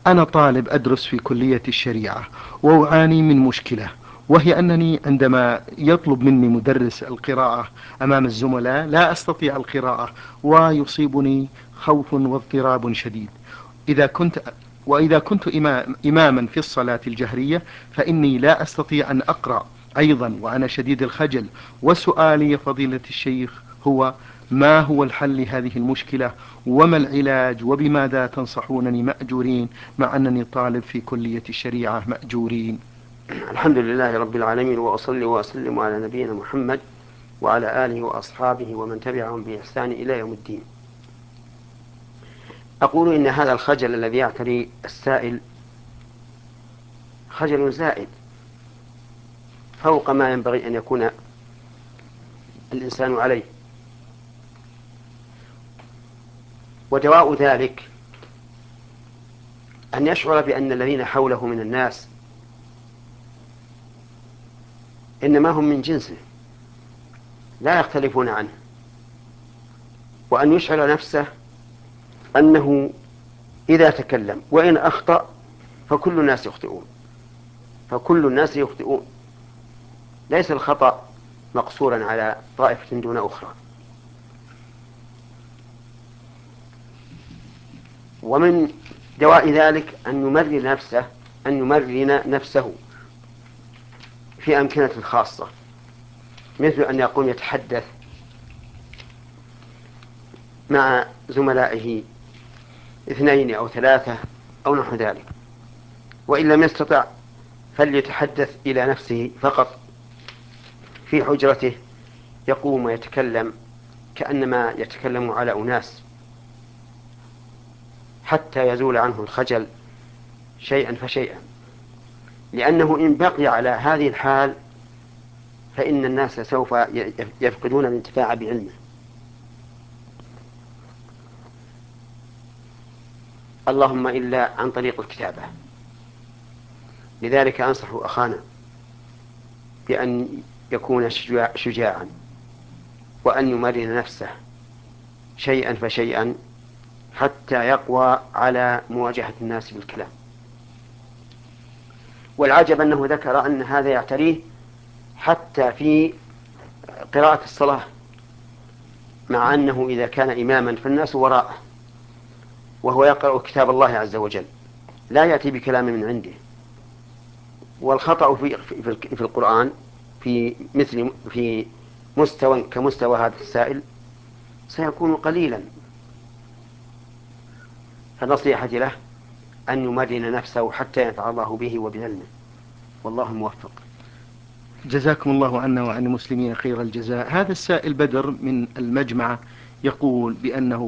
أنا طالب أدرس في كلية الشريعة، وأعاني من مشكلة، وهي أنني عندما يطلب مني مدرس القراءة أمام الزملاء لا أستطيع القراءة، ويصيبني خوف واضطراب شديد. إذا كنت وإذا كنت إماما في الصلاة الجهرية فإني لا أستطيع أن أقرأ أيضا وأنا شديد الخجل. وسؤالي يا فضيلة الشيخ هو: ما هو الحل لهذه المشكلة، وما العلاج، وبماذا تنصحونني مأجورين مع أنني طالب في كلية الشريعة مأجورين؟ الحمد لله رب العالمين، وأصلي وأسلم على نبينا محمد وعلى آله وأصحابه ومن تبعهم بإحسان إلى يوم الدين. أقول إن هذا الخجل الذي يعتري السائل خجل زائد فوق ما ينبغي أن يكون الإنسان عليه، ودواء ذلك أن يشعر بأن الذين حوله من الناس إنما هم من جنسه لا يختلفون عنه، وأن يشعر نفسه أنه إذا تكلم وإن أخطأ فكل الناس يخطئون، فكل الناس يخطئون، ليس الخطأ مقصورا على طائفة دون أخرى. ومن دواء ذلك أن يمرن نفسه في أمكنة خاصة، مثل أن يقوم يتحدث مع زملائه 2 أو 3 أو نحو ذلك، وإن لم يستطع فليتحدث إلى نفسه فقط في حجرته، يقوم ويتكلم كأنما يتكلم على أناس، حتى يزول عنه الخجل شيئا فشيئا، لأنه إن بقي على هذه الحال فإن الناس سوف يفقدون الانتفاع بعلمه. اللهم إلا عن طريق الكتابة. لذلك أنصح أخانا بأن يكون شجاعا، وأن يمرن نفسه شيئا فشيئا حتى يقوى على مواجهة الناس بالكلام. والعجب أنه ذكر أن هذا يعتريه حتى في قراءة الصلاة، مع أنه إذا كان إماما فالناس وراءه وهو يقرأ كتاب الله عز وجل لا يأتي بكلام من عنده. والخطأ في القرآن في مستوى كمستوى هذا السائل سيكون قليلا، فنصيحتي له أن يمرن نفسه حتى ينفع الله به وبعلمه، والله موفق. جزاكم الله عنا وعن المسلمين خير الجزاء. هذا السائل بدر من المجمعة يقول بأنه